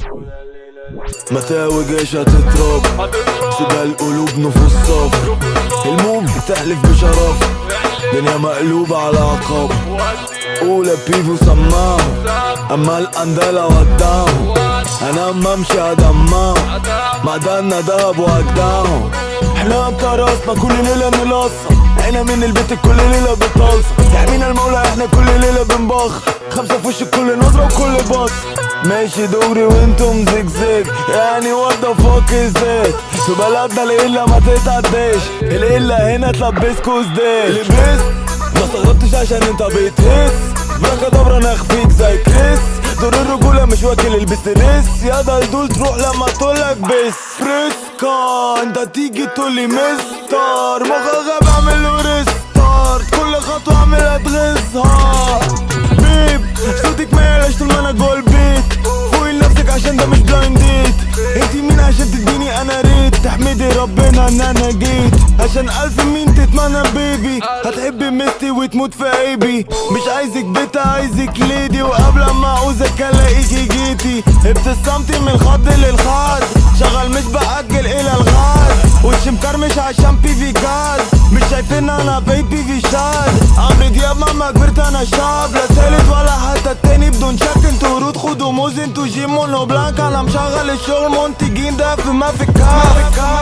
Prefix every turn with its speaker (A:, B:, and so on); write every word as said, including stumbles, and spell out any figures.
A: متاوي جيش هتضرب سيبها القلوب نفوس صف. الموج بتحلف بشرف، دنيا مقلوبة على عقاب. أولى بيفو سماهم، أما القندالة وداهم. أنا أما أمشي هدماهم، معدنا دهب وهداهم. احنا بكراسنا كل ليلة نلصم، احنا من البيت كل ليلة بتلصم. يحمينا المولى احنا كل ليلة بنبخ، خمسة في وش كل نظرة وكل بص. ماشي دغري وانتم زجزاج، يعني وات ذا فاك از ذات. في بلدنا القلة ما تتعداش، القلة هنا تلبسكوا سداش. لبست ما استغربتش عشان انت بتهس، بركة انا اخفيك زي كريس. دور الرجولة مش واكل البستريس، يا دلدول تروح لما تقولك بس. فريسكا انت تيجي تقولي مستر، مخك غاب اعمله ريستارت، كل خطوة اعملها تغزها. بيب صوتك ما يعلاش طول ما انا جوه البيت، فوقي لنفسك عشان ده مش بلايند ديت. انتي مين عشان تديني انا ريت، تحمدي ربنا ان انا جيت. عشان الف مين تتمنى بيبي، هتحبي مستي وتموت في عيبي. مش عايزك بيت عايزك ليدي، وقبل ما اعوزك الاقيكي جيتي. ابتسامتي من الخد للخد، شغال مش باجل الى الغد. وشي مكرمش عشان بي في جاد، مش شايفين انا بيبي في شاد. عمرو دياب مهما كبرت انا شاب، لا تالت ولا حتى التاني بدون شك. انتو رود خدوا موز انتو جيم مونو بلانك، انا مشغل الشغل منتجين ده في ما في الكاف.